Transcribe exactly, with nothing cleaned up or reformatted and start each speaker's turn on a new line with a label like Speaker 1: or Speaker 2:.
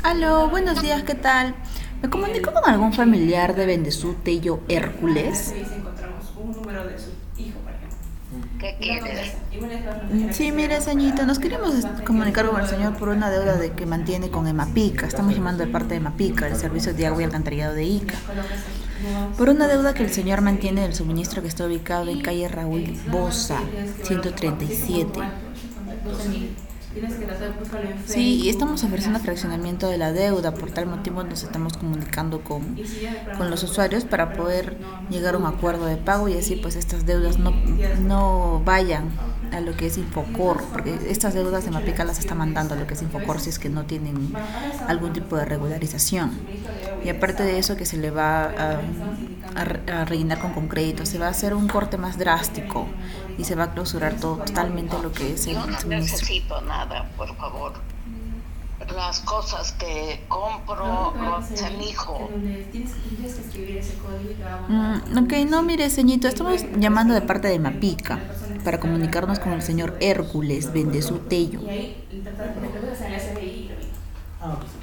Speaker 1: Aló, buenos días, ¿qué tal? Me comunico con algún familiar de Bendezú Tello Hércules.
Speaker 2: ¿Qué quieres?
Speaker 1: Mm, Sí, mire, señorita, nos queríamos es- comunicar con el señor por una deuda de que mantiene con Emapica. Estamos llamando de parte de Emapica, el Servicio de Agua y Alcantarillado de Ica. Por una deuda que el señor mantiene del suministro que está ubicado en calle Raúl Boza, ciento treinta y siete. Sí, y estamos ofreciendo fraccionamiento de la deuda, por tal motivo nos estamos comunicando con, con los usuarios para poder llegar a un acuerdo de pago y así pues estas deudas no, no vayan a lo que es Infocor, porque estas deudas de Mapica las está mandando a lo que es Infocor si es que no tienen algún tipo de regularización. Y aparte de eso que se le va a, a, a rellenar con concreto, se va a hacer un corte más drástico y se va a clausurar todo, totalmente lo que es el
Speaker 2: Yo no
Speaker 1: suministro.
Speaker 2: necesito nada, por favor. Las cosas que compro lo hace mi hijo.
Speaker 1: Mm, ok, no, mire, ceñito, estamos llamando de parte de Mapica para comunicarnos con el señor Hércules Bendezú Tello.